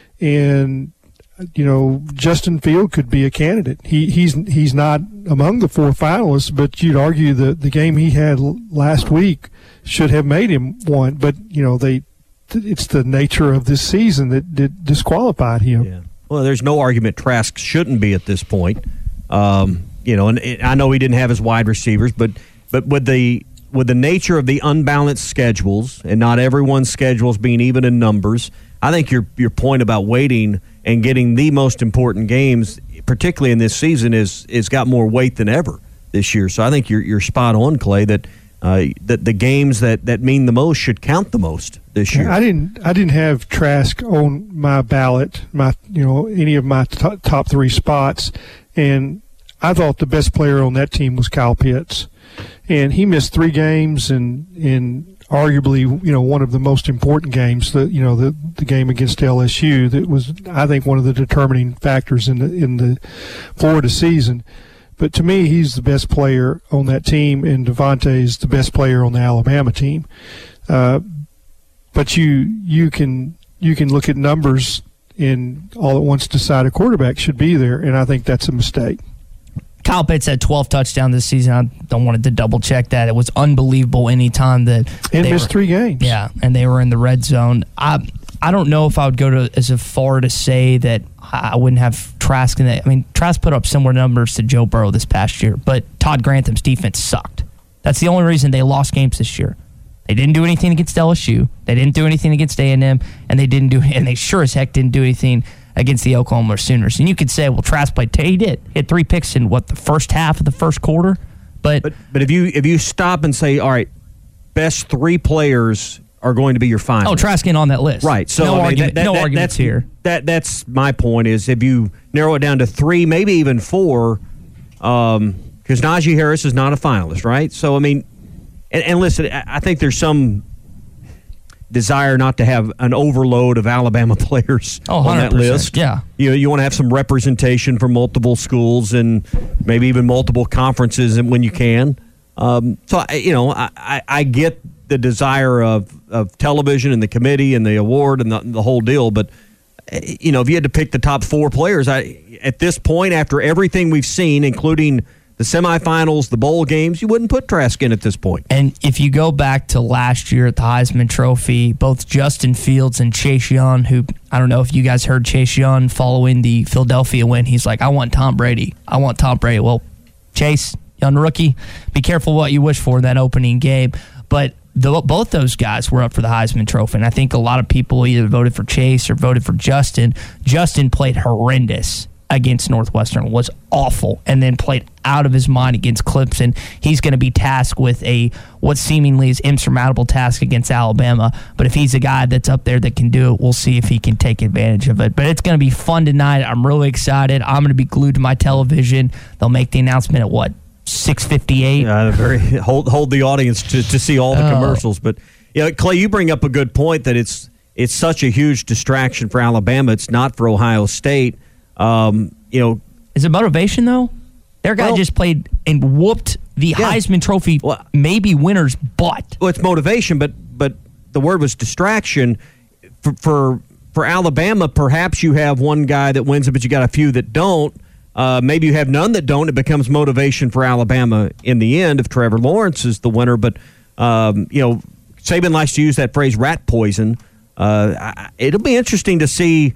and you know, Justin Field could be a candidate. He he's he's not among the four finalists, but you'd argue that the game he had last week should have made him one. But you know, they it's the nature of this season that, that disqualified him. Yeah. Well, there's no argument Trask shouldn't be at this point. Um, you know, and it, I know he didn't have his wide receivers, but but with the with the nature of the unbalanced schedules and not everyone's schedules being even in numbers, I think your your point about waiting and getting the most important games, particularly in this season, is is got more weight than ever this year. So I think you're you're spot on, Clay, that uh, that the games that, that mean the most should count the most this year. I didn't I didn't have Trask on my ballot, my you know any of my t- top three spots, and I thought the best player on that team was Kyle Pitts. And he missed three games, and, and arguably, you know, one of the most important games, the you know the, the game against L S U, that was, I think, one of the determining factors in the in the Florida season. But to me, he's the best player on that team, and Devontae is the best player on the Alabama team. Uh, but you you can you can look at numbers and all at once decide a quarterback should be there, and I think that's a mistake. Kyle Pitts had twelve touchdowns this season. I don't want to double check that. It was unbelievable any time that and they missed were, three games. Yeah, and they were in the red zone. I I don't know if I would go to as far to say that I wouldn't have Trask in that. I mean, Trask put up similar numbers to Joe Burrow this past year, but Todd Grantham's defense sucked. That's the only reason they lost games this year. They didn't do anything against L S U. They didn't do anything against A and M, and they didn't do, and they sure as heck didn't do anything against the Oklahoma Sooners. And you could say, well, Trask played. He did. He had three picks in, what, the first half of the first quarter? But but, but if you if you stop and say, all right, best three players are going to be your finalists. Oh, Trask in on that list. Right. So no, I mean, argument, that, that, no that, arguments that's, here. That That's my point is if you narrow it down to three, maybe even four, um, because Najee Harris is not a finalist, right? So, I mean, and, and listen, I think there's some desire not to have an overload of Alabama players oh, on that list. Yeah. You know, you want to have some representation from multiple schools and maybe even multiple conferences when you can. Um, so, I, you know, I, I, I get the desire of, of television and the committee and the award and the, the whole deal. But, you know, if you had to pick the top four players, I at this point, after everything we've seen, including the semifinals, the bowl games, you wouldn't put Trask in at this point. And if you go back to last year at the Heisman Trophy, both Justin Fields and Chase Young, who I don't know if you guys heard Chase Young following the Philadelphia win, he's like, I want Tom Brady. I want Tom Brady. Well, Chase, young rookie, be careful what you wish for in that opening game. But the, both those guys were up for the Heisman Trophy, and I think a lot of people either voted for Chase or voted for Justin. Justin played horrendous against Northwestern, was awful, and then played out of his mind against Clemson. He's going to be tasked with a what seemingly is insurmountable task against Alabama, but if he's a guy that's up there that can do it, we'll see if he can take advantage of it. But it's going to be fun tonight. I'm really excited. I'm going to be glued to my television. They'll make the announcement at what, six fifty-eight? Yeah, very hold hold the audience to, to see all the oh. commercials. But you know, Clay, you bring up a good point that it's it's such a huge distraction for Alabama. It's not for Ohio State. Um, you know, is it motivation though? Their guy well, just played and whooped the yeah. Heisman Trophy well, maybe winner's butt. Well, it's motivation, but but the word was distraction. For, for for Alabama, perhaps you have one guy that wins it, but you got a few that don't. Uh, maybe you have none that don't. It becomes motivation for Alabama in the end if Trevor Lawrence is the winner. But um, you know, Saban likes to use that phrase "rat poison." Uh, I, it'll be interesting to see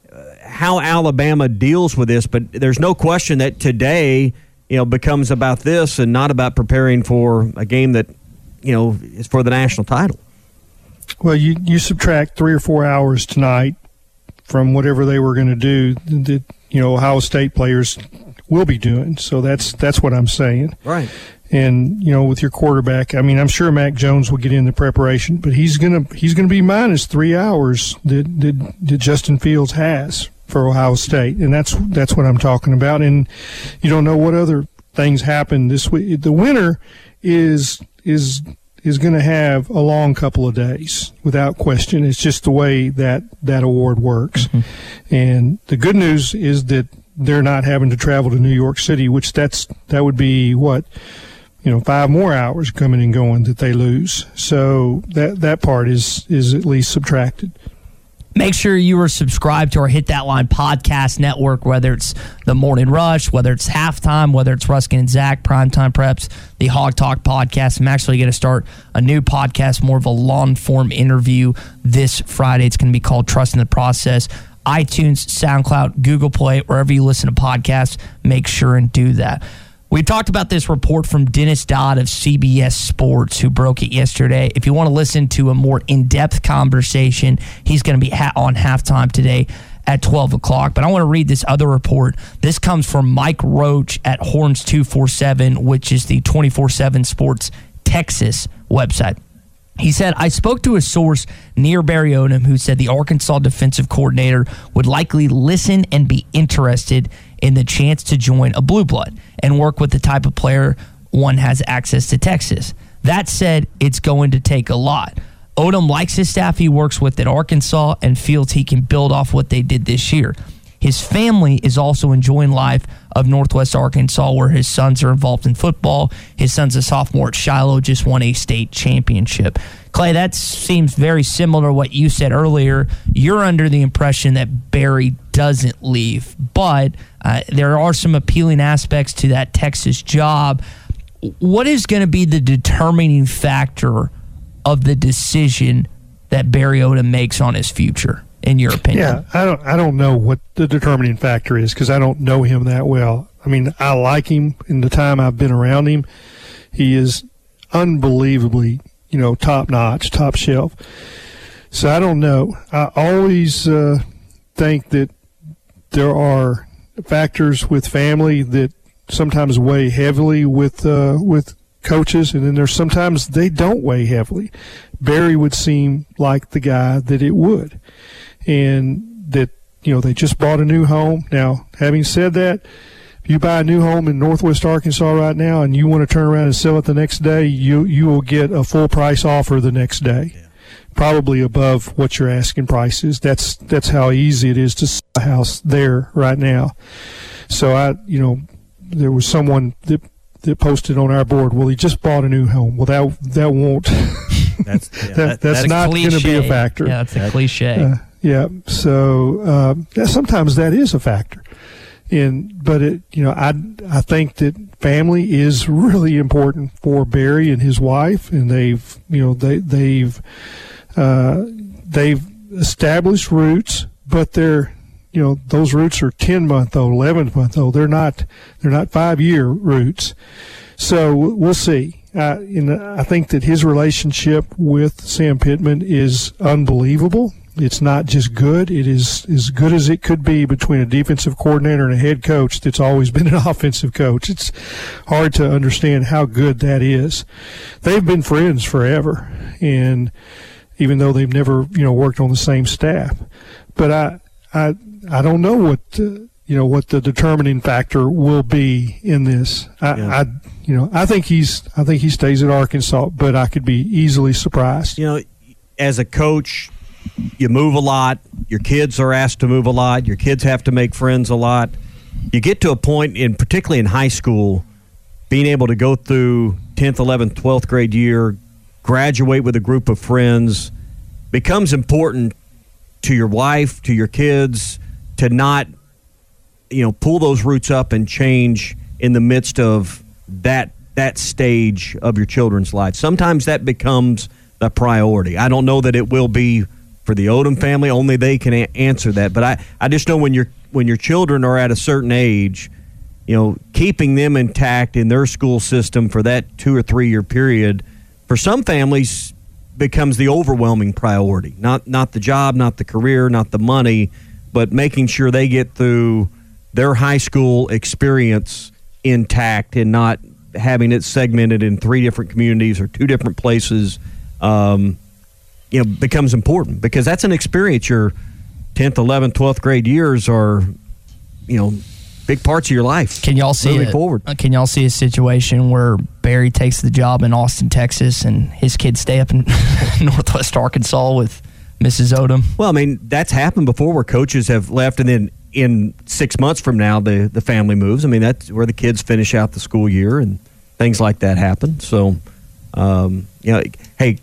how Alabama deals with this, but there's no question that today, you know, becomes about this and not about preparing for a game that, you know, is for the national title. Well, you, you subtract three or four hours tonight from whatever they were going to do that, you know, Ohio State players will be doing. So that's that's what I'm saying. Right. And, you know, with your quarterback, I mean, I'm sure Mac Jones will get into preparation, but he's gonna he's gonna be minus three hours that that, that Justin Fields has for Ohio State, and that's that's what I'm talking about. And you don't know what other things happen this week. The winner is is is going to have a long couple of days, without question. It's just the way that that award works. Mm-hmm. And the good news is that they're not having to travel to New York City, which that's that would be what, you know, five more hours coming and going that they lose. So that that part is is at least subtracted. Make sure you are subscribed to our Hit That Line podcast network, whether it's the Morning Rush, whether it's Halftime, whether it's Ruskin and Zach, Primetime Preps, the Hog Talk podcast. I'm actually going to start a new podcast, more of a long-form interview this Friday. It's going to be called Trust in the Process. iTunes, SoundCloud, Google Play, wherever you listen to podcasts, make sure and do that. We talked about this report from Dennis Dodd of C B S Sports, who broke it yesterday. If you want to listen to a more in-depth conversation, he's going to be ha- on halftime today at twelve o'clock. But I want to read this other report. This comes from Mike Roach at Horns two forty-seven, which is the twenty-four seven Sports Texas website. He said, I spoke to a source near Barry Odom who said the Arkansas defensive coordinator would likely listen and be interested in the chance to join a Blue Blood and work with the type of player one has access to Texas. That said, it's going to take a lot. Odom likes his staff he works with at Arkansas and feels he can build off what they did this year. His family is also enjoying life of Northwest Arkansas, where his sons are involved in football. His son's a sophomore at Shiloh, just won a state championship. Clay, that seems very similar to what you said earlier. You're under the impression that Barry doesn't leave, but uh, there are some appealing aspects to that Texas job. What is going to be the determining factor of the decision that Barry Odom makes on his future, in your opinion? Yeah, I don't I don't know what the determining factor is because I don't know him that well. I mean, I like him in the time I've been around him. He is unbelievably, you know, top-notch, top shelf. So I don't know. I always uh, think that there are factors with family that sometimes weigh heavily with uh, with coaches, and then there's sometimes they don't weigh heavily. Barry would seem like the guy that it would, and that, you know, they just bought a new home. Now, having said that, if you buy a new home in Northwest Arkansas right now and you want to turn around and sell it the next day, you you will get a full price offer the next day, yeah. Probably above what your asking price is. That's that's how easy it is to sell a house there right now. So I, you know, there was someone that that posted on our board, well, he just bought a new home. Well, that that won't. That's yeah, that, that, that's, that's not going to be a factor. Yeah, that's a cliche. Uh, yeah. So uh, that, sometimes that is a factor. And but it, you know, I I think that family is really important for Barry and his wife, and they've you know they they've uh, they've established roots, but they're you know those roots are ten month old, eleven month old. They're not they're not five year roots. So we'll see. Uh, and I think that his relationship with Sam Pittman is unbelievable. It's not just good. It is as good as it could be between a defensive coordinator and a head coach that's always been an offensive coach. It's hard to understand how good that is. They've been friends forever, and even though they've never, you know, worked on the same staff. But I, I, I don't know what, uh, you know, what the determining factor will be in this. I, Yeah. I, you know, I think he's, I think he stays at Arkansas, but I could be easily surprised. You know, as a coach, you move a lot. Your kids are asked to move a lot. Your kids have to make friends a lot. You get to a point, in particularly in high school, being able to go through tenth, eleventh, twelfth grade year, graduate with a group of friends, becomes important to your wife, to your kids, to not, you know, pull those roots up and change in the midst of that that stage of your children's life. Sometimes that becomes the priority. I don't know that it will be for the Odom family. Only they can a- answer that. But I, I just know when your when your children are at a certain age, you know, keeping them intact in their school system for that two or three year period, for some families, becomes the overwhelming priority. Not not the job, not the career, not the money, but making sure they get through their high school experience intact and not having it segmented in three different communities or two different places. Um, you know, becomes important because that's an experience. Your tenth, eleventh, twelfth grade years are, you know, big parts of your life. Can y'all see moving it, forward? Can y'all see a situation where Barry takes the job in Austin, Texas, and his kids stay up in Northwest Arkansas with Missus Odom? Well, I mean, that's happened before where coaches have left, and then in six months from now, the the family moves. I mean, that's where the kids finish out the school year, and things like that happen. So, um, you know, hey.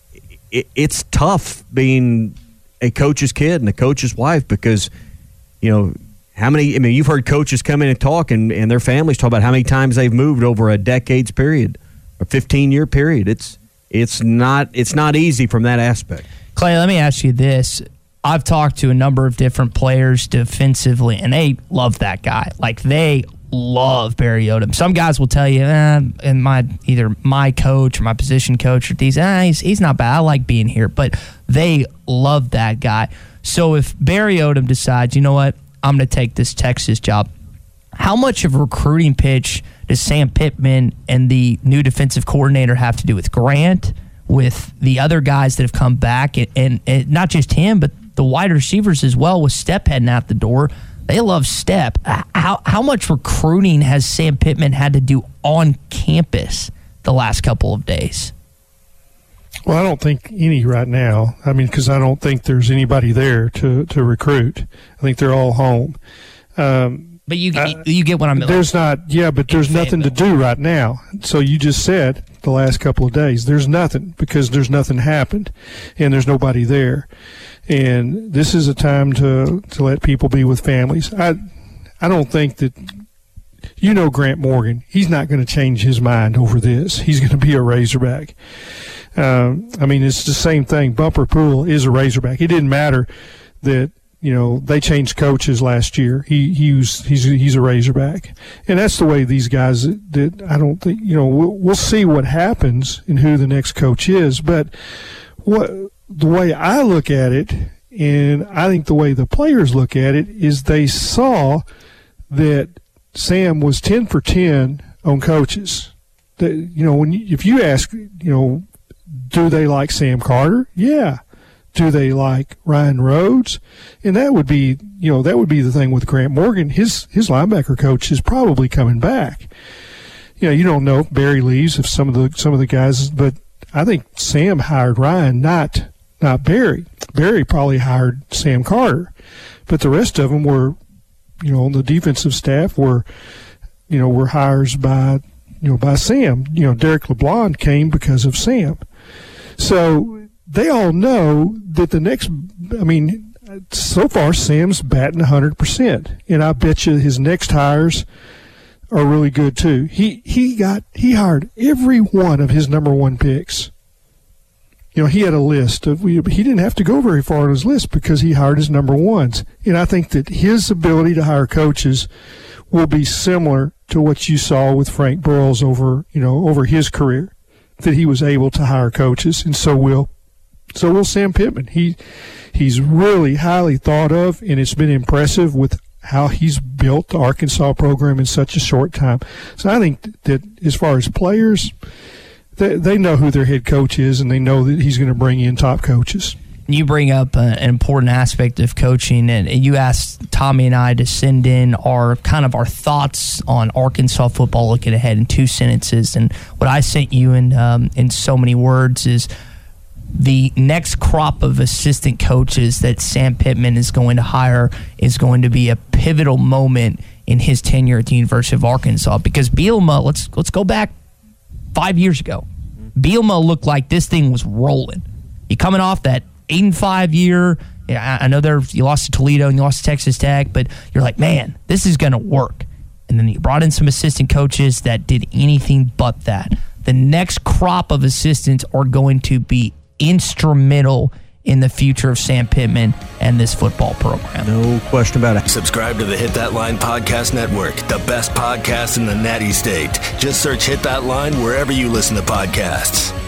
It, it's tough being a coach's kid and a coach's wife because, you know, how many, I mean, you've heard coaches come in and talk and, and their families talk about how many times they've moved over a decade's period or fifteen year period. It's, it's not, it's not easy from that aspect. Clay, let me ask you this. I've talked to a number of different players defensively, and they love that guy. Like, they love Barry Odom. Some guys will tell you, eh, and my either my coach or my position coach or these, eh, he's, he's not bad. I like being here. But they love that guy. So if Barry Odom decides, you know what, I'm going to take this Texas job, how much of a recruiting pitch does Sam Pittman and the new defensive coordinator have to do with Grant, with the other guys that have come back, and, and, and not just him, but the wide receivers as well, with Step heading out the door? They love Step. How how much recruiting has Sam Pittman had to do on campus the last couple of days? Well, I don't think any right now. I mean, because I don't think there's anybody there to, to recruit. I think they're all home. Um, but you I, you get what I'm. There's not, yeah, but there's nothing to do right now. So you just said the last couple of days, there's nothing because there's nothing happened, and there's nobody there. And this is a time to, to let people be with families. I I don't think that, you know, Grant Morgan, he's not going to change his mind over this. He's going to be a Razorback. Um, I mean, it's the same thing. Bumper Pool is a Razorback. It didn't matter that, you know, they changed coaches last year. He he was he's he's a Razorback, and that's the way these guys. That I don't think, you know, we'll, we'll see what happens and who the next coach is. But what the way I look at it, And I think the way the players look at it is they saw that Sam was ten for ten on coaches. That, you know, when you, if you ask, you know, do they like Sam Carter? Yeah. Do they like Ryan Rhodes? And that would be, you know, that would be the thing with Grant Morgan. His his linebacker coach is probably coming back. You know, you don't know if Barry leaves, if some of the some of the guys, but I think Sam hired Ryan, not not Barry. Barry probably hired Sam Carter, but the rest of them were, you know, on the defensive staff were, you know, were hires by, you know, by Sam. You know, Derek LeBlanc came because of Sam. So they all know that the next, I mean, so far Sam's batting one hundred percent, and I bet you his next hires are really good too. He he got he hired every one of his number one picks. You know, he had a list of, he didn't have to go very far on his list because he hired his number ones. And I think that his ability to hire coaches will be similar to what you saw with Frank Broyles over, you know, over his career, that he was able to hire coaches, and so will so will Sam Pittman. He he's really highly thought of, and it's been impressive with how he's built the Arkansas program in such a short time. So I think that as far as players, they, they know who their head coach is, and they know that he's going to bring in top coaches. You bring up uh, an important aspect of coaching, and you asked Tommy and I to send in our kind of our thoughts on Arkansas football looking ahead in two sentences. And what I sent you in um, in so many words is the next crop of assistant coaches that Sam Pittman is going to hire is going to be a pivotal moment in his tenure at the University of Arkansas. Because Bielema, let's let's go back five years ago. Bielema looked like this thing was rolling. You coming off that eight and five year. Yeah, I know there you lost to Toledo and you lost to Texas Tech, but you're like, man, this is going to work. And then you brought in some assistant coaches that did anything but that. The next crop of assistants are going to be instrumental in the future of Sam Pittman and this football program. No question about it. Subscribe to the Hit That Line Podcast Network, the best podcast in the Natty State. Just search Hit That Line wherever you listen to podcasts.